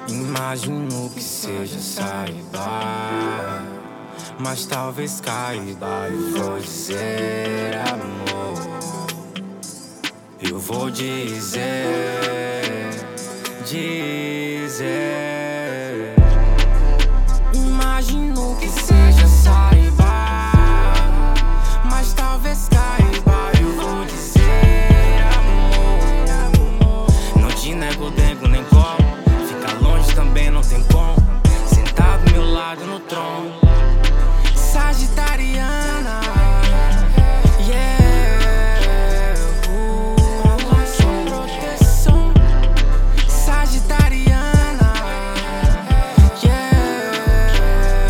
Imagino que seja saiba, mas talvez caiba. Eu vou dizer amor, eu vou dizer. Imagino que seja saiba, mas talvez caiba. Eu vou dizer amor, não te nego, dengo nem como. Ficar longe também não tem como. Sentado do meu lado no trono, sagitariana, yeah, sua proteção. Sagitariana, yeah,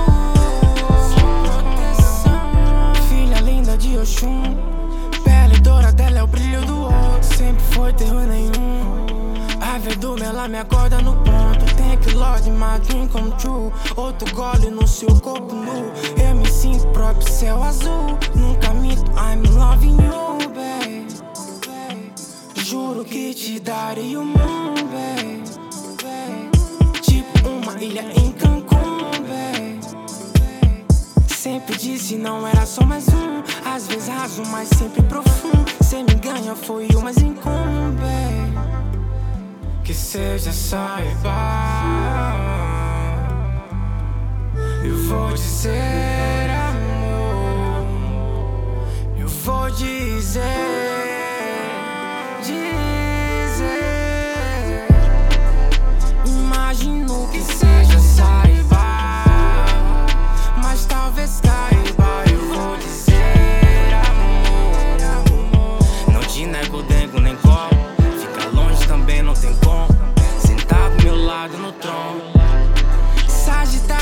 sua proteção. Filha linda de Oxum, pele dourada, é o brilho do ouro. Sempre foi terror nenhum. A vedume, ela me acorda no ponto. Thank you Lord, my dream come true. Outro gole no seu corpo nu. Eu me sinto próprio céu azul. Nunca minto, I'm loving you, babe. Juro que te daria o mundo, babe. Tipo uma ilha em Cancún, babe. Sempre disse não era só mais um. Às vezes raso, mas sempre profundo. Cê me ganha, foi o mais incomum, babe. Que seja saiba, eu vou dizer amor, eu vou dizer. Imagino que seja saiba, mas talvez caiba. Eu vou dizer amor, não te nego, dengo nem como. Ficar longe também não tem como. Sentado do meu lado no trono, Sagitário.